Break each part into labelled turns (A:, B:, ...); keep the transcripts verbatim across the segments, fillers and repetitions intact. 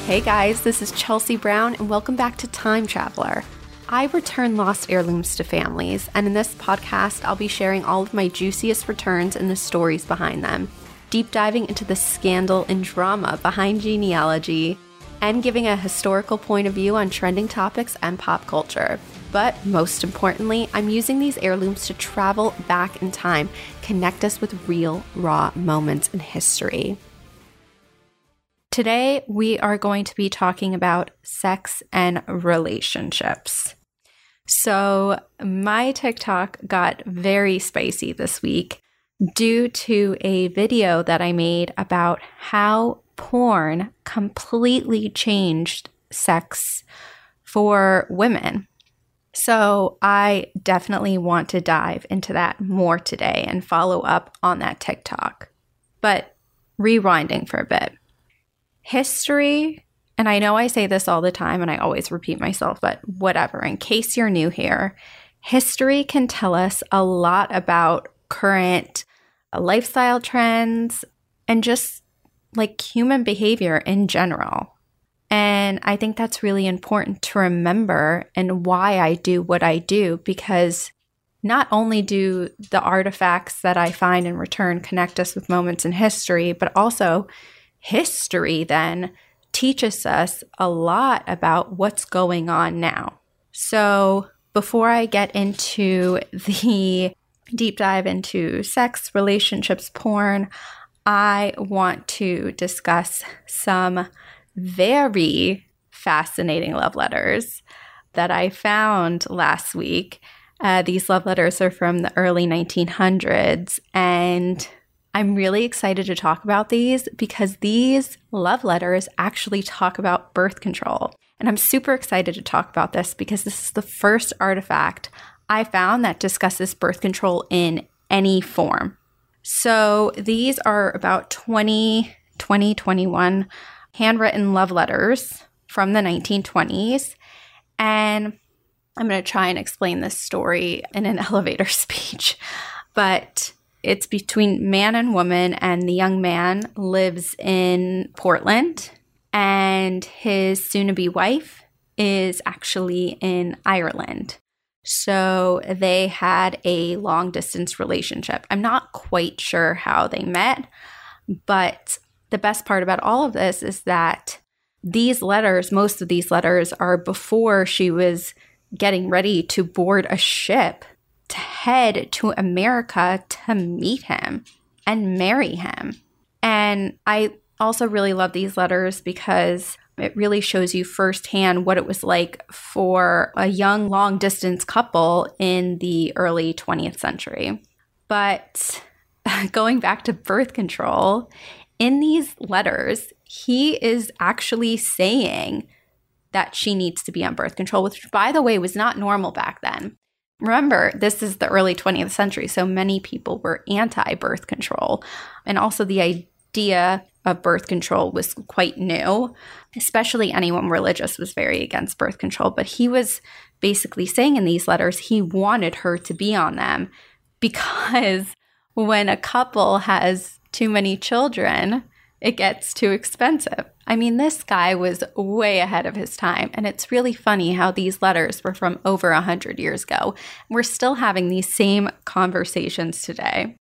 A: Hey guys, this is Chelsea Brown and welcome back to Time Traveler. I return lost heirlooms to families, and in this podcast, I'll be sharing all of my juiciest returns and the stories behind them, deep diving into the scandal and drama behind genealogy, and giving a historical point of view on trending topics and pop culture. But most importantly, I'm using these heirlooms to travel back in time, connect us with real, raw moments in history. Today, we are going to be talking about sex and relationships. So, my TikTok got very spicy this week due to a video that I made about how porn completely changed sex for women. So, I definitely want to dive into that more today and follow up on that TikTok. But rewinding for a bit. History, and I know I say this all the time and I always repeat myself, but whatever, in case you're new here, history can tell us a lot about current lifestyle trends and just like human behavior in general. And I think that's really important to remember and why I do what I do, because not only do the artifacts that I find and return connect us with moments in history, but also history then teaches us a lot about what's going on now. So before I get into the deep dive into sex, relationships, porn, I want to discuss some very fascinating love letters that I found last week. Uh, these love letters are from the early nineteen hundreds, and I'm really excited to talk about these because these love letters actually talk about birth control. And I'm super excited to talk about this because this is the first artifact I found that discusses birth control in any form. So these are about twenty, twenty, twenty-one handwritten love letters from the nineteen twenties. And I'm going to try and explain this story in an elevator speech. But it's between man and woman, and the young man lives in Portland, and his soon-to-be wife is actually in Ireland. So they had a long-distance relationship. I'm not quite sure how they met, but the best part about all of this is that these letters, most of these letters, are before she was getting ready to board a ship to head to America to meet him and marry him. And I also really love these letters because it really shows you firsthand what it was like for a young long-distance couple in the early twentieth century. But going back to birth control, in these letters, he is actually saying that she needs to be on birth control, which, by the way, was not normal back then. Remember, this is the early twentieth century, so many people were anti-birth control. And also the idea of birth control was quite new, especially anyone religious was very against birth control. But he was basically saying in these letters he wanted her to be on them because when a couple has too many children, it gets too expensive. I mean, this guy was way ahead of his time, and it's really funny how these letters were from over one hundred years ago. We're still having these same conversations today.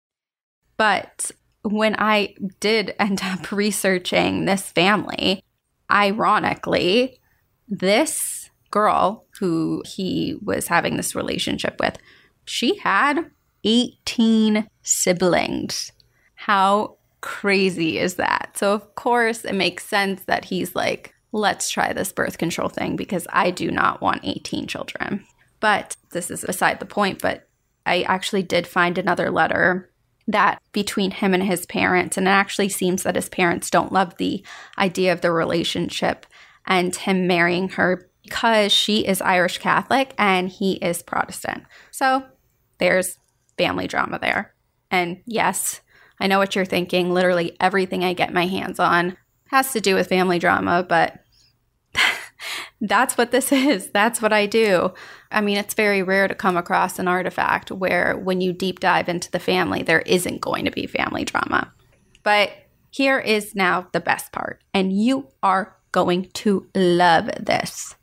A: But when I did end up researching this family, ironically, this girl who he was having this relationship with, she had eighteen siblings. How crazy is that? So of course it makes sense that he's like, let's try this birth control thing because I do not want eighteen children. But this is beside the point, but I actually did find another letter that between him and his parents, and it actually seems that his parents don't love the idea of the relationship and him marrying her because she is Irish Catholic and he is Protestant. So there's family drama there. And yes, I know what you're thinking. Literally everything I get my hands on has to do with family drama, but that's what this is. That's what I do. I mean, it's very rare to come across an artifact where when you deep dive into the family, there isn't going to be family drama. But here is now the best part, and you are going to love this.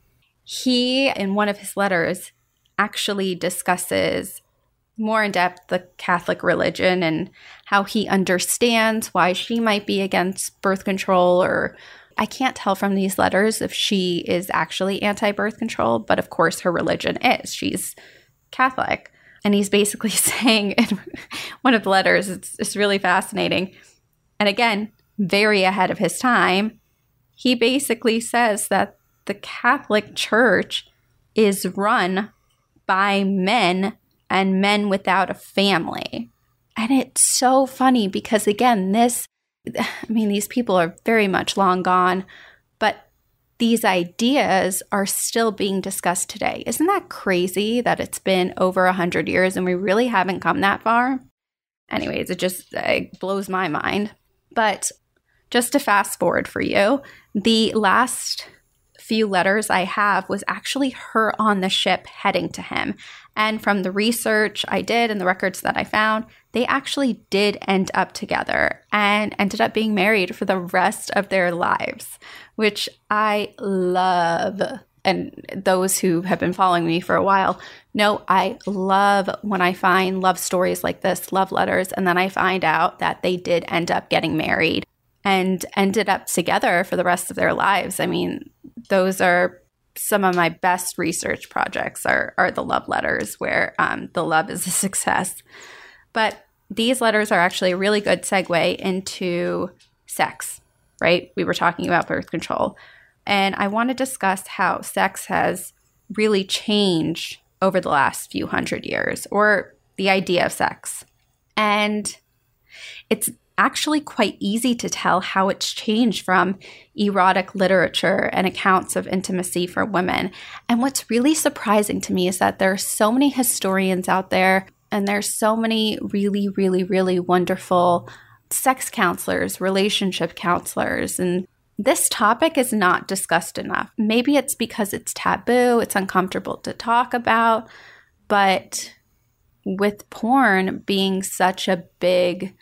A: He, in one of his letters, actually discusses more in depth the Catholic religion and how he understands why she might be against birth control, or I can't tell from these letters if she is actually anti-birth control, but of course her religion is. She's Catholic. And he's basically saying in one of the letters, it's, it's really fascinating. And again, very ahead of his time, he basically says that the Catholic Church is run by men and men without a family. And it's so funny because, again, this, I mean, these people are very much long gone, but these ideas are still being discussed today. Isn't that crazy that it's been over one hundred years and we really haven't come that far? Anyways, it just it blows my mind. But just to fast forward for you, the last few letters I have was actually her on the ship heading to him. And from the research I did and the records that I found, they actually did end up together and ended up being married for the rest of their lives, which I love. And those who have been following me for a while know I love when I find love stories like this, love letters, and then I find out that they did end up getting married and ended up together for the rest of their lives. I mean, those are some of my best research projects are, are the love letters where um, the love is a success. But these letters are actually a really good segue into sex, right? We were talking about birth control. And I want to discuss how sex has really changed over the last few hundred years, or the idea of sex. And it's actually quite easy to tell how it's changed from erotic literature and accounts of intimacy for women. And what's really surprising to me is that there are so many historians out there, and there's so many really, really, really wonderful sex counselors, relationship counselors, and this topic is not discussed enough. Maybe it's because it's taboo, it's uncomfortable to talk about, but with porn being such a big,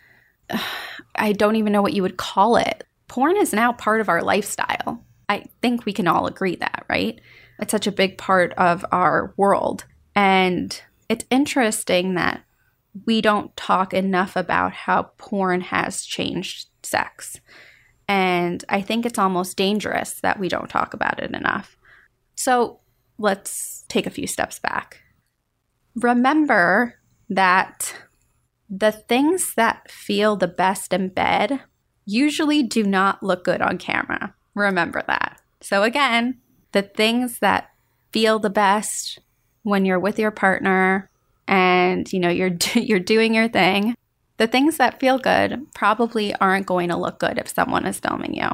A: I don't even know what you would call it. Porn is now part of our lifestyle. I think we can all agree that, right? It's such a big part of our world. And it's interesting that we don't talk enough about how porn has changed sex. And I think it's almost dangerous that we don't talk about it enough. So let's take a few steps back. Remember that the things that feel the best in bed usually do not look good on camera. Remember that. So again, the things that feel the best when you're with your partner and, you know, you're you're doing your thing, the things that feel good probably aren't going to look good if someone is filming you.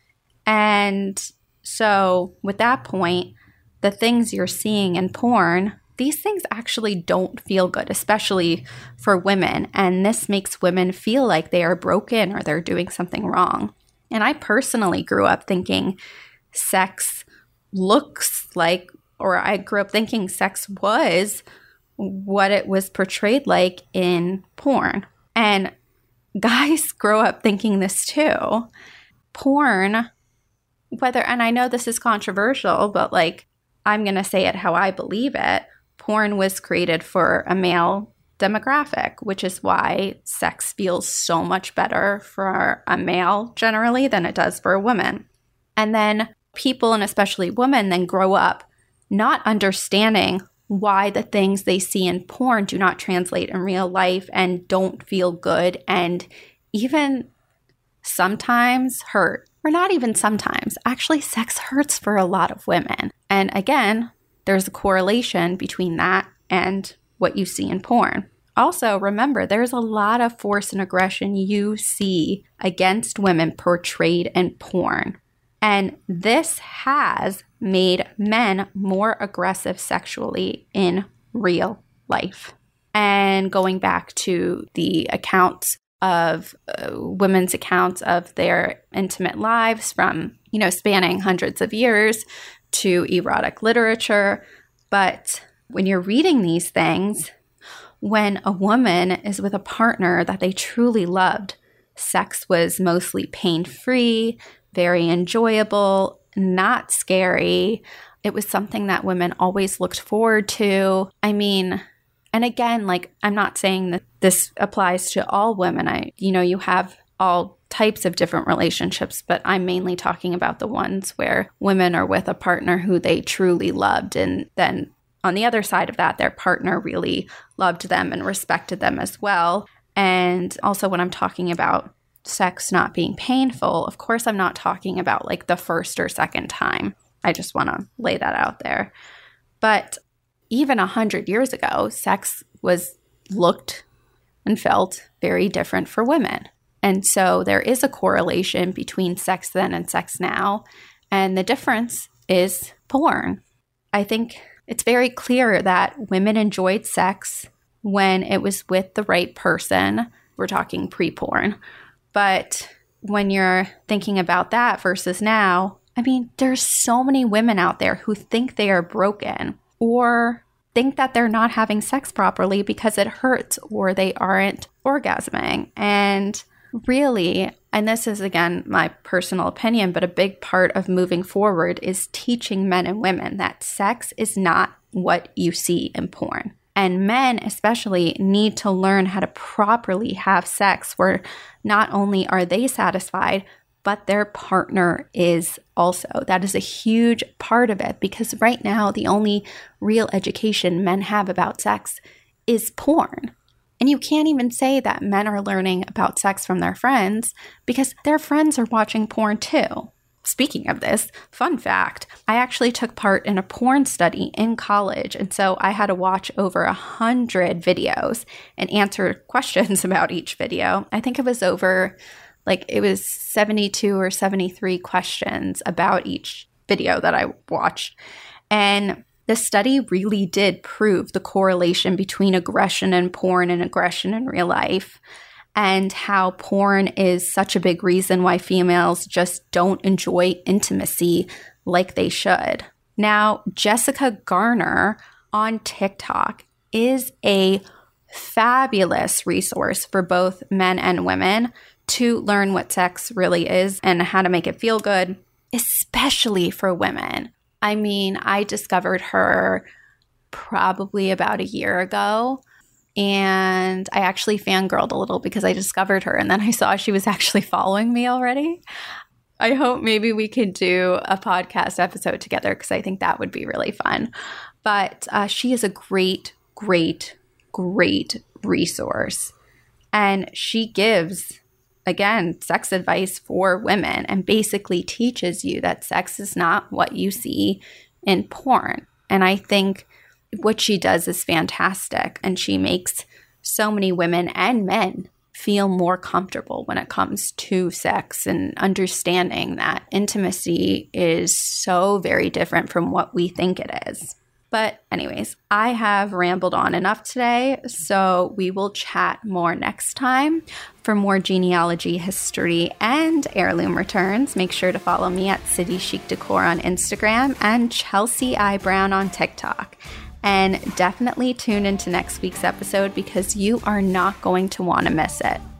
A: And so with that point, the things you're seeing in porn, these things actually don't feel good, especially for women. And this makes women feel like they are broken or they're doing something wrong. And I personally grew up thinking sex looks like, or I grew up thinking sex was what it was portrayed like in porn. And guys grow up thinking this too. Porn, whether, and I know this is controversial, but like, I'm going to say it how I believe it. Porn was created for a male demographic, which is why sex feels so much better for a male generally than it does for a woman. And then people, and especially women, then grow up not understanding why the things they see in porn do not translate in real life and don't feel good and even sometimes hurt. Or not even sometimes. Actually, sex hurts for a lot of women. And again, there's a correlation between that and what you see in porn. Also, remember, there's a lot of force and aggression you see against women portrayed in porn. And this has made men more aggressive sexually in real life. And going back to the accounts of uh, women's accounts of their intimate lives from, you know, spanning hundreds of years to erotic literature. But when you're reading these things, when a woman is with a partner that they truly loved, sex was mostly pain-free, very enjoyable, not scary. It was something that women always looked forward to. I mean, and again, like, I'm not saying that this applies to all women. I, you know, you have all types of different relationships, but I'm mainly talking about the ones where women are with a partner who they truly loved. And then on the other side of that, their partner really loved them and respected them as well. And also when I'm talking about sex not being painful, of course, I'm not talking about like the first or second time. I just want to lay that out there. But even a hundred years ago, sex was looked and felt very different for women. And so there is a correlation between sex then and sex now. And the difference is porn. I think it's very clear that women enjoyed sex when it was with the right person. We're talking pre-porn. But when you're thinking about that versus now, I mean, there's so many women out there who think they are broken or think that they're not having sex properly because it hurts or they aren't orgasming. And really, and this is, again, my personal opinion, but a big part of moving forward is teaching men and women that sex is not what you see in porn. And men especially need to learn how to properly have sex where not only are they satisfied, but their partner is also. That is a huge part of it because right now the only real education men have about sex is porn. And you can't even say that men are learning about sex from their friends because their friends are watching porn too. Speaking of this, fun fact, I actually took part in a porn study in college. And so I had to watch over a hundred videos and answer questions about each video. I think it was over, like it was seventy-two or seventy-three questions about each video that I watched. And the study really did prove the correlation between aggression in porn and aggression in real life, and how porn is such a big reason why females just don't enjoy intimacy like they should. Now, Jessica Garner on TikTok is a fabulous resource for both men and women to learn what sex really is and how to make it feel good, especially for women. I mean, I discovered her probably about a year ago, and I actually fangirled a little because I discovered her, and then I saw she was actually following me already. I hope maybe we could do a podcast episode together because I think that would be really fun. But uh, she is a great, great, great resource, and she gives, again, sex advice for women and basically teaches you that sex is not what you see in porn. And I think what she does is fantastic. And she makes so many women and men feel more comfortable when it comes to sex and understanding that intimacy is so very different from what we think it is. But anyways, I have rambled on enough today, so we will chat more next time. For more genealogy, history, and heirloom returns, make sure to follow me at City Chic Decor on Instagram and Chelsea I. Brown on TikTok. And definitely tune into next week's episode because you are not going to want to miss it.